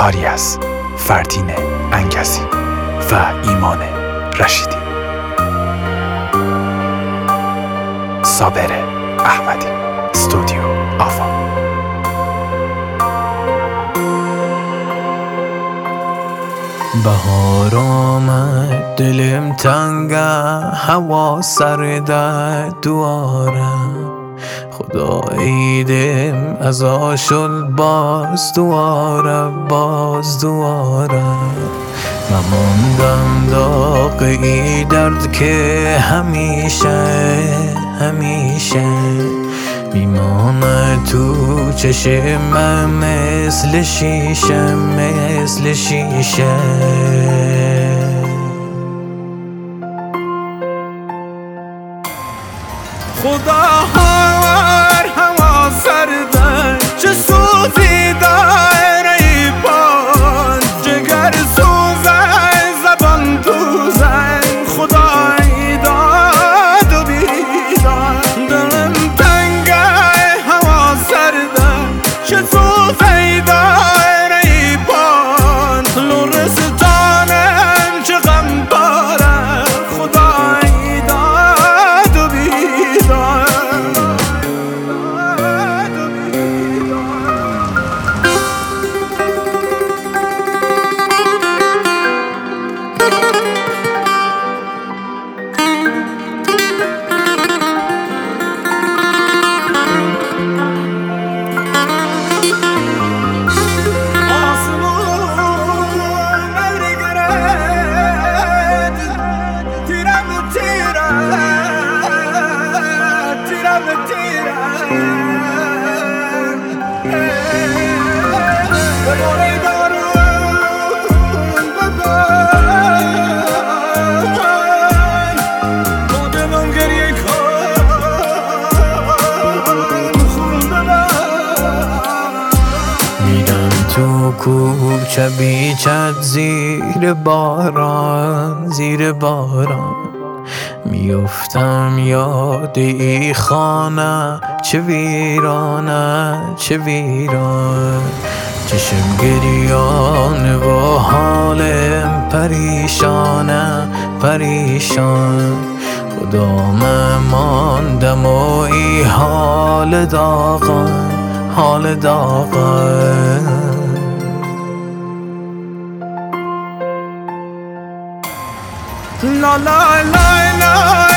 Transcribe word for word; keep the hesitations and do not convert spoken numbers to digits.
کاری از فردین انگسی و ایمان رشیدی. صابر احمدی، استودیو آوا. بهار آمد دلم تنگه، هوا سرده دوارم، خدا عیدم از آشل باز دواره باز دواره. مماندم داغ ای درد که همیشه همیشه میمانه تو چشم مثل شیشه مثل شیشه. خدا هاور هوا سرده چه سوزی داره ای بان، جگر سوزه زبان دوزه، خدا ای داد و بیداد. دلم تنگه هوا سرده چه سوزی داره ای بان، لرستانم چه غم باره، خدا ای داد و بیداد. تو کوچه بیچت زیر باران زیر باران، میفتم یاد ای خانه چه ویرانه چه ویران. چشم گریان و حالم پریشانه پریشان، خدا من ماندم و ای حال داغان حال داغان. لا لا لا لا